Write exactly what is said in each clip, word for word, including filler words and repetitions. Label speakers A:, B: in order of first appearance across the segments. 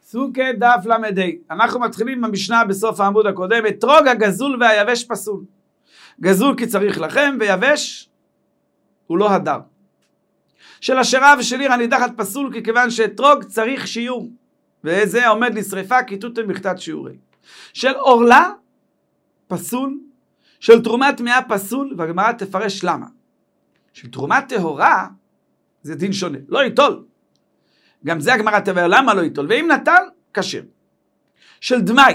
A: סוכה דף למדי. אנחנו מתחילים במשנה בסוף העמוד הקודם. אתרוג הגזול והיבש פסול. גזול כי צריך לכם, ויבש הוא לא הדר. של השרה ושל עיר הנידחת פסול, כי כיוון שאתרוג צריך שיעור. וזה עומד לשריפה, כיתותם בכתת שיעורי. של אורלה פסול, של תרומת טמאה פסול, והגמרא תפרש למה. של תרומת טהורה זה דין שונה, לא ייטול. גם זה הגמרא תבהר למה לא ייטול, ואם נטל, כשר. של דמאי.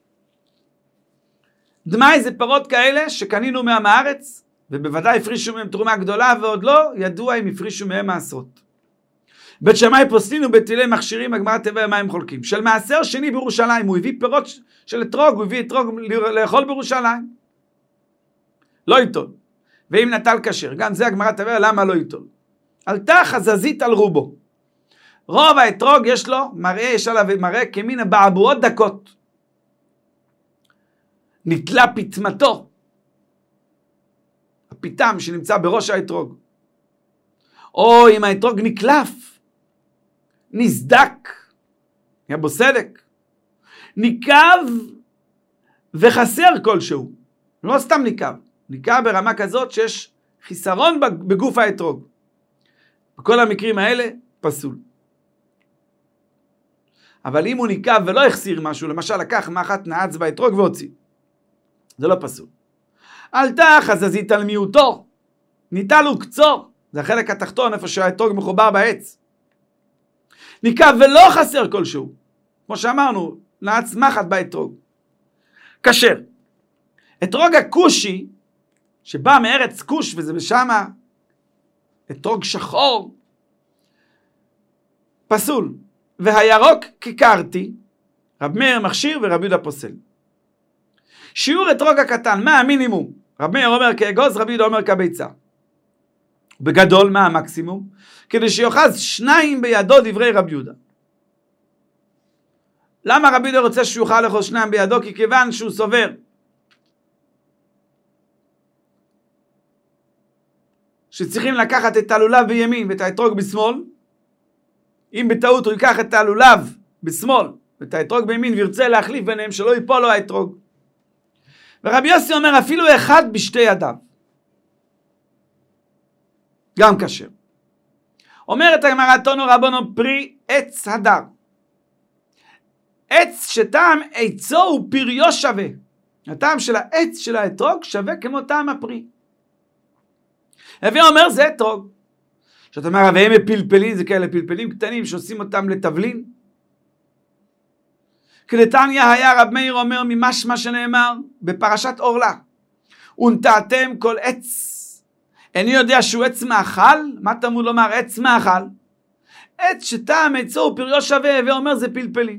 A: דמאי זה פירות כאלה שקנינו מעם הארץ, ובוודאי הפרישו מהם תרומה גדולה, ועוד לא ידוע אם הפרישו מהם מעשרות. בית שמאי פוסלין ובית הלל מכשירים, הגמרא תבהר מה הם חולקים. של מעשר שני בירושלים, הוא הביא פירות של אתרוג, הוא הביא אתרוג לאכול בירושלים. לא ייטול. ואם נטל כשר, גם זה הגמרא תבהר למה לא ייטול. עלתה חזזית על רובו. רוב האתרוג יש לו מראה, יש עליו מראה כמין הבעבועות דקות. נתלה פטמתו. הפיתם שנמצא בראש האתרוג. או אם האתרוג נקלף, נסדק, היה בו סדק, ניקב וחסר כלשהו. לא סתם ניקב, ניקב ברמה כזאת שיש חיסרון בגוף האתרוג. בכל המקרים האלה פסול. אבל אם הוא ניקב ולא החסיר משהו, למשל לקח מחט נעץ באתרוג והוציא, זה לא פסול. עלתה חזזית על מיעוטו, ניטל הוא קצור, זה החלק התחתון איפה שהאתרוג מחובר בעץ. ניקב ולא חסר כלשהו, כמו שאמרנו, נעץ מחט באתרוג. כשר. אתרוג הכושי, שבא מארץ כוש וזה בשמה, אתרוג שחור, פסול. והירוק כיכרתי, רב מאיר מכשיר ורב יהודה פוסל. שיעור אתרוג הקטן, מה המינימום? רב מאיר אומר כאגוז, רב יהודה אומר כביצה. בגדול, מה המקסימום? כדי שיוחז שניים בידו דברי רב יהודה. למה רב יהודה רוצה שיוכל לאחוז שניים בידו? כי כיוון שהוא סובר שצריכים לקחת את הלולב בימין ואת האתרוג בשמאל, אם בטעות הוא ייקח את הלולב בשמאל ואת האתרוג בימין וירצה להחליף ביניהם שלא ייפול לו האתרוג. ורבי יוסי אומר אפילו אחד בשתי ידיו. גם כשר. אומרת הגמרא תנו רבנו פרי עץ הדר. עץ שטעם עצו הוא פריו שווה. הטעם של העץ של האתרוג שווה כמו טעם הפרי. הווי אומר זה אתרוג. שאתה אומר, והם פלפלים, זה כאלה פלפלים קטנים שעושים אותם לתבלין. כדתניא היה רב מאיר אומר ממשמע שנאמר בפרשת אורלה. ונטעתם כל עץ. איני יודע שהוא עץ מאכל? מה תמוד לומר עץ מאכל? עץ שטעם עצו הוא פריו שווה, ואומר זה פלפלים.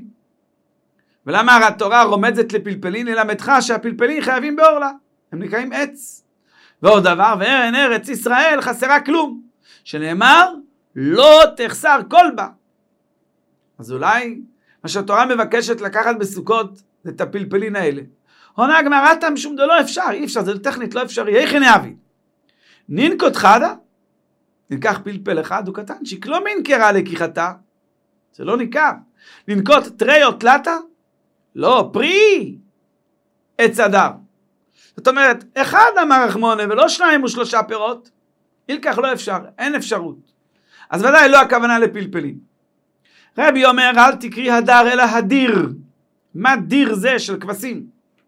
A: ולמה התורה רומזת לפלפלים? ללמדך שהפלפלים חייבים באורלה. הם נקראים עץ. ועוד דבר, ואין ארץ ישראל חסרה כלום. שנאמר, לא תחסר כל בה. אז אולי, מה שהתורה מבקשת לקחת בסוכות, זה את הפלפלין האלה. עונה הגמרא תם שום דבר לא אפשר, אי אפשר, זה טכנית לא אפשרי. איך נאבי? נינקות חדה, ניקח פלפל אחד, הוא קטן, שיקלו מין קרא לקיחתה, זה לא ניקר. ננקות תרי או תלתה, לא, פרי, עץ הדר. זאת אומרת, אחד אמר רחמונה, ולא שניים ושלושה פירות, אילכך לא אפשר, אין אפשרות. אז ודאי לא הכוונה לפלפלים. רבי אומר, אל תקרי הדר אלא הדיר. מה דיר זה של כבשים?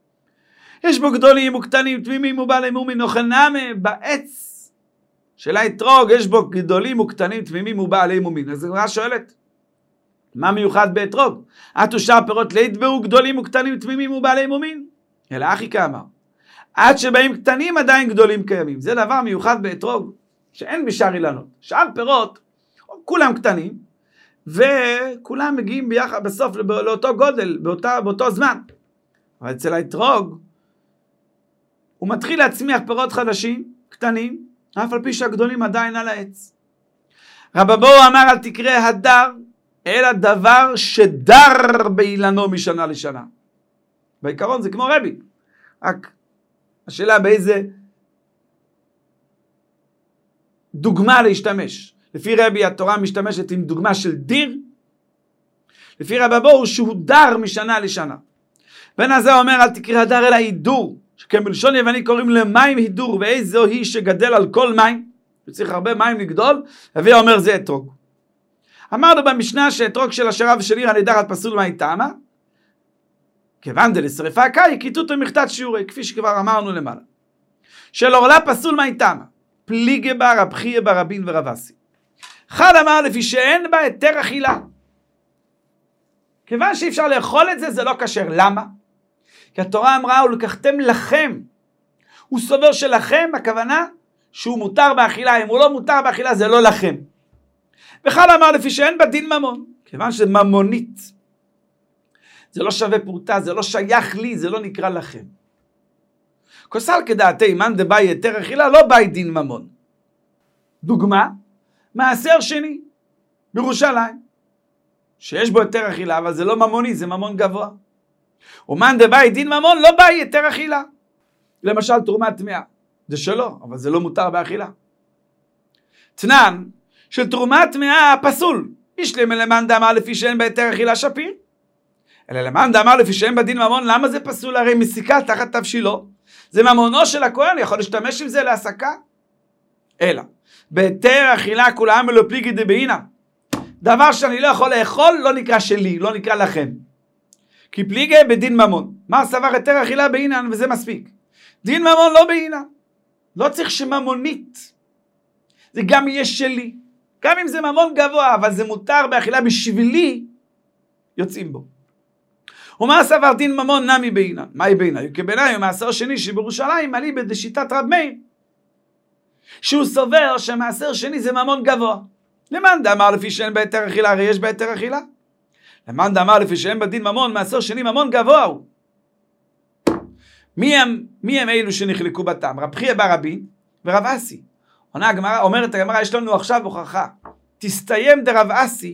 A: יש בו גדולים וקטנים, תמימים ובעלי מומין, אוכל נמה, בעץ של האתרוג, יש בו גדולים וקטנים, תמימים ובעלי מומין. אז הגמרא שואלת, מה מיוחד באתרוג? עד ושאר פירות לא יתבעו גדולים וקטנים, תמימים ובעלי מומין? אלא אחי כאמר. עד שבאים קטנים עדיין גדולים קיימים. זה דבר מיוחד באתרוג, שאין בשאר אילנות. שאר פירות, כולם קטנים, וכולם מגיעים ביחד בסוף לאותו גודל, באותה, באותו זמן. אבל אצל האתרוג, הוא מתחיל להצמיח פירות חדשים, קטנים, אף על פי שהגדולים עדיין על העץ. רבבו אמר אל תקרא הדר, אלא דבר שדר באילנו משנה לשנה. בעיקרון זה כמו רבי. רק השאלה באיזה דוגמה להשתמש. לפי רבי התורה משתמשת עם דוגמה של דיר, לפי רבבו הוא שהודר משנה לשנה. בן הזה אומר אל תקרא הדר אלא הידור, שכן בלשון יווני קוראים למים הידור, ואיזו היא שגדל על כל מים, וצריך הרבה מים לגדול, אבי אומר זה אתרוג. אמרנו במשנה שאתרוג של השרב ושל עיר הנדחת פסול מהי טעמה, כיוון דלשרפה קאי כיתותו מחטאת שיעורי, כפי שכבר אמרנו למעלה. של עורלה פסול מהי טעמה, פליגי בה רב חייא בה רבין ורב אסי. חד אמר לפי שאין בה היתר אכילה. כיוון שאי אפשר לאכול את זה, זה לא כשר. למה? כי התורה אמרה, ולקחתם לכם. הוא סובר שלכם, הכוונה שהוא מותר באכילה. אם הוא לא מותר באכילה, זה לא לכם. וחל אמר לפי שאין בה דין ממון. כיוון שזה ממונית. זה לא שווה פרוטה, זה לא שייך לי, זה לא נקרא לכם. כוסל כדעתי, מן דבאי היתר אכילה, לא באי דין ממון. דוגמה, מעשר שני, בירושלים. שיש בו היתר אכילה, אבל זה לא ממוני, זה ממון גבוה. ומן דבאי דין ממון, לא באי היתר אכילה. למשל, תרומת טמאה. זה שלו, אבל זה לא מותר באכילה. תנן, של תרומת טמאה פסול. ישלם למאן דאמר לפי שאין בה היתר אכילה שפיר. אלא למאן דאמר לפי שאין בה דין ממון, למה זה פסול? הרי מסיקה תחת תבשילו. זה ממונו של הכהן, יכול להשתמש עם זה להסקה. אלא, בהיתר אכילה כולם ולא פליגי דבעינה. דבר שאני לא יכול לאכול לא נקרא שלי, לא נקרא לכם. כי פליגי בדין ממון. מה סבר היתר אכילה בעינן וזה מספיק. דין ממון לא בעינה. לא צריך שממונית. זה גם יהיה שלי. גם אם זה ממון גבוה, אבל זה מותר באכילה בשבילי, יוצאים בו. ומה סבר דין ממון נמי בעינן? מהי בעינן? כבעיניי הוא מעשר שני שבירושלים עלי בשיטת רב מאיר. שהוא סובר שמעשר שני זה ממון גבוה. למאן דאמר לפי שאין בה היתר אכילה, הרי יש בה היתר אכילה. למאן דאמר לפי שאין בדין ממון, מעשר שני ממון גבוה הוא. מי הם, מי הם אלו שנחלקו בתם? רב חייא בר רבין ורב אסי. עונה הגמרא, אומרת הגמרא, יש לנו עכשיו הוכחה. תסתיים דרב אסי,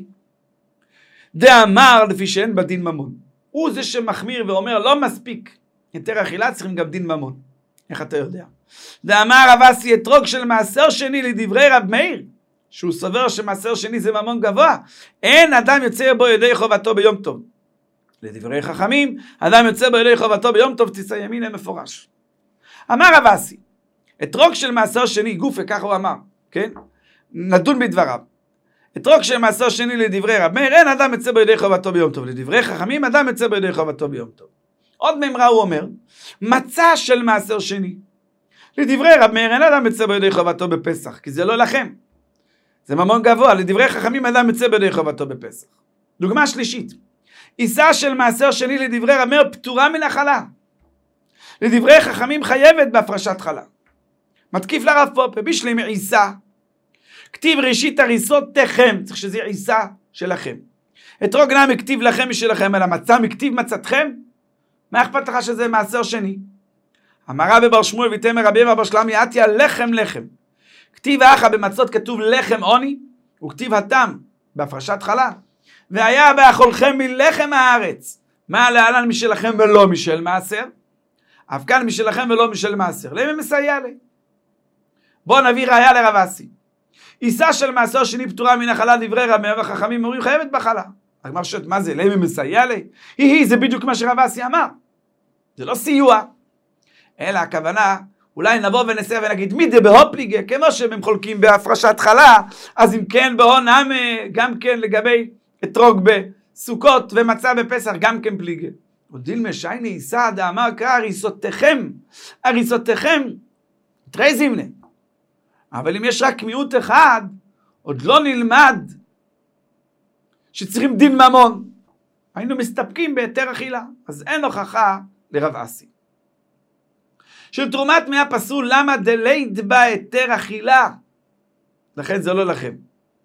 A: דאמר לפי שאין בדין ממון. הוא זה שמחמיר ואומר, לא מספיק היתר אכילה, צריכים גם דין ממון. איך אתה יודע? דאמר רב אסי, אתרוג של מעשר שני לדברי רב מאיר, שהוא סובר שמעשר שני זה ממון גבוה, אין אדם יוצא בו ידי חובתו ביום טוב. לדברי חכמים, אדם יוצא בו ידי חובתו ביום טוב, תסיימין למפורש. אמר רב אסי, אתרוג של מעשר שני, גופה, ככה הוא אמר, כן? נדון בדבריו. אתרוג של מעשר שני לדברי רב מאיר, אין אדם יוצא בו ידי חובתו ביום טוב. לדברי חכמים, אדם יוצא בו ידי חובתו ביום טוב. עוד ממרה הוא אומר, מצה של מעשר שני. לדברי רב מאיר, אין אדם יוצא בו ידי חובתו בפסח, כי זה לא לכם. זה ממון גבוה, לדברי חכמים אדם יוצא בידי חובתו בפסח. דוגמה שלישית, עיסה של מעשר שני לדברי רב מאיר פטורה מן החלה. לדברי חכמים חייבת בהפרשת חלה. מתקיף לרב פופה, בשלמי עיסה, כתיב ראשית הריסותיכם, צריך שזה עיסה שלכם. אתרוג נמי כתיב לכם משלכם, אלא מצה מכתיב מצתכם, מה אכפת לך שזה מעשר שני? אמרה בבר שמואל ויתמר רבי אבר שלמי עטיה לחם לחם. כתיב האחה במצות כתוב לחם עוני, וכתיב התם בהפרשת חלה. והיה באכולכם מלחם הארץ, מה להלן משלכם ולא משל מעשר? אף כאן משלכם ולא משל מעשר. למה מסייע לי? בוא נביא ראיה לרב אסי. עיסה של מעשר שני פטורה מן החלה, דברי רב מאיר וחכמים אומרים חייבת בחלה. הגמרא שואלת, מה זה? למה מסייע לי? היא היא, זה בדיוק מה שרב אסי אמר. זה לא סיוע. אלא הכוונה, אולי נבוא ונסה ונגיד, מי זה בהופליגה, כמו שהם חולקים בהפרשת חלה, אז אם כן בהון נמי, גם כן לגבי אתרוג בסוכות ומצה בפסח, גם כן פליגה. ודילמה שייני עיסה דאמר קרא הריסותיכם, הריסותיכם, תראי זימנה. אבל אם יש רק מיעוט אחד, עוד לא נלמד שצריכים דין ממון. היינו מסתפקים בהיתר אכילה, אז אין הוכחה לרב אסי. של תרומת טמאה פסול, למה דלית בה היתר אכילה? לכן זה לא לכם.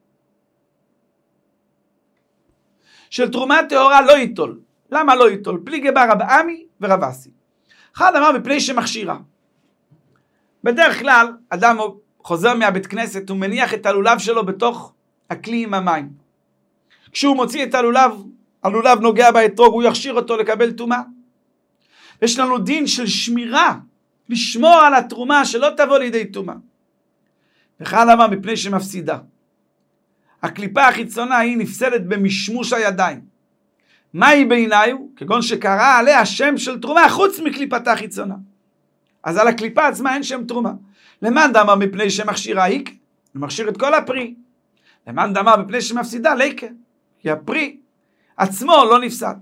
A: של תרומת טהורה לא ייטול. למה לא ייטול? פליגי בה רב עמי ורב אסי. אחד אמר מפני שמכשירה. בדרך כלל, אדם חוזר מהבית כנסת, הוא מניח את הלולב שלו בתוך הכלי עם המים. כשהוא מוציא את הלולב, הלולב נוגע באתרוג, הוא יכשיר אותו לקבל טומאה. יש לנו דין של שמירה, לשמור על התרומה שלא תבוא לידי טומאה. וכאן אמר מפני שמפסידה. הקליפה החיצונה היא נפסדת במשמוש הידיים. מהי בעיניי? כגון שקרא עליה שם של תרומה חוץ מקליפתה חיצונה. אז על הקליפה עצמה אין שם תרומה. למאן דאמר מפני שמכשירה היק, הוא מכשיר את כל הפרי. למאן דאמר מפני שמפסידה ליקה, כי הפרי עצמו לא נפסד.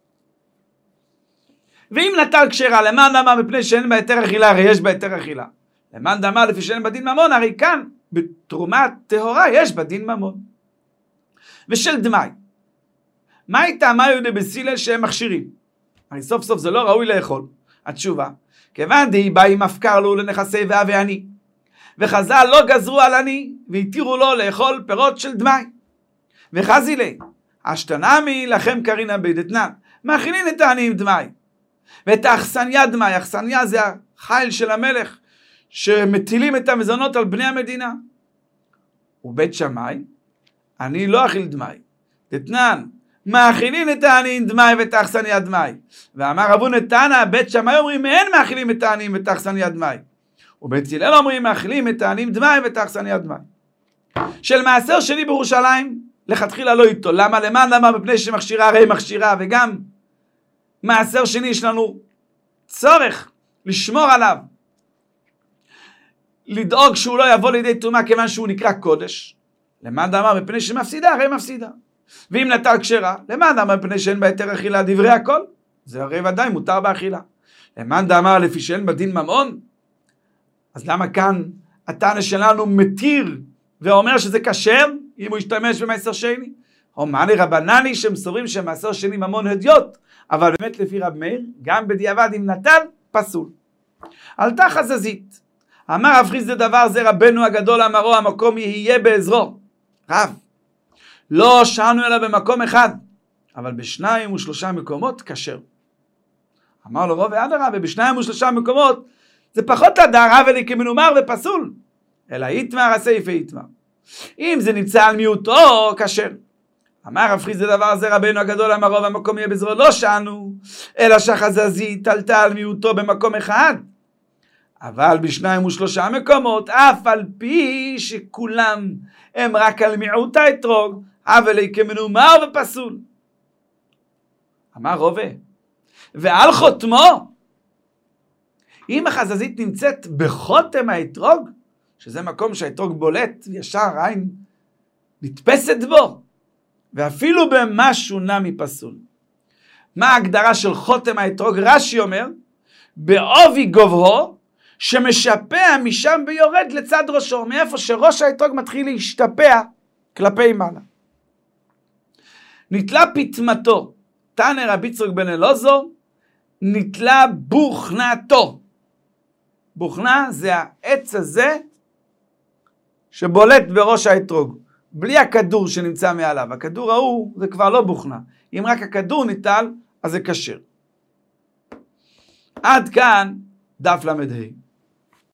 A: ואם נטל כשרה, למאן דאמר מפני שאין בה היתר אכילה, הרי יש בה היתר אכילה. למאן דאמר לפי שאין בה דין ממון, הרי כאן בתרומה טהורה יש בה דין ממון. ושל דמי, מה הייתה מה יהודי בסילל שהם מכשירים? הרי סוף סוף זה לא ראוי לאכול. התשובה, כיוון די באי מפקר לו לנכסי ואבי עני, וחז"ל לא גזרו על עני והתירו לו לאכול פירות של דמי. וחזי לי, אשתנמי לכם קרינה בידתנן, מאכילין את העני עם דמי. ואת האכסניה דמי, האכסניה זה החיל של המלך, שמטילים את המזונות על בני המדינה. ובית שמאי, אני לא אכיל דמי, דתנן, מאכילין את העני עם דמי ואת האכסניה דמי. ואמר רבו נתנא, בית שמאי אומרים, אין מאכילים את העני ואת האכסניה דמי. ובית הלל אומרים, מאכילים את העני עם דמי ואת האכסניה דמי. של מעשר שני בירושלים, לכתחילה לא איתו. למה? למען למה? מפני שמכשירה הרי מכשירה, וגם מעשר שני יש לנו צורך לשמור עליו, לדאוג שהוא לא יבוא לידי טומאה כיוון שהוא נקרא קודש. למען דאמר מפני שמפסידה, הרי מפסידה. ואם נטל כשרה, למען דאמר מפני שאין בה היתר אכילה דברי הכל, זה הרי ודאי מותר באכילה. למען דאמר לפי שאין בה דין ממון, אז למה כאן הטענה שלנו מתיר ואומר שזה כשר אם הוא ישתמש במעשר שני? או מאני רבנני שמסורים שמעשר שני ממון הדיוט, אבל באמת לפי רב מאיר, גם בדיעבד אם נטל, פסול. עלתה חזזית, אמר רב חיסדא דבר זה רבנו הגדול אמרו, המקום יהיה בעזרו. רב, לא שענו אלא במקום אחד, אבל בשניים ושלושה מקומות כשר. אמר לו רב ואדרבה, ובשניים ושלושה מקומות זה פחות לדרה ולכמנומר ופסול, אלא יתמר הסייפה יתמר. אם זה נמצא על מיעוטו, כשר. אמר רב חיסדא דבר זה רבנו הגדול אמרו, והמקום יהיה בעזרו, לא שענו, אלא שהחזזית עלתה על מיעוטו במקום אחד. אבל בשניים ושלושה מקומות, אף על פי שכולם הם רק על מיעוט האתרוג, אבל כמנומר ופסול. אמר רובה, ועל חותמו, אם החזזית נמצאת בחותם האתרוג, שזה מקום שהאתרוג בולט, ישר עין נתפסת בו, ואפילו במה שונה מפסול. מה ההגדרה של חותם האתרוג? רש"י אומר, בעובי גובהו, שמשפע משם ביורד לצד ראשו, מאיפה שראש האתרוג מתחיל להשתפע כלפי מעלה. נתלה פטמתו, תנא רבי יצחק בן אלעזר, נתלה בוכנתו. בוכנה זה העץ הזה שבולט בראש האתרוג, בלי הכדור שנמצא מעליו. הכדור ההוא זה כבר לא בוכנה. אם רק הכדור ניטל, אז זה כשר. עד כאן דף למד ה'.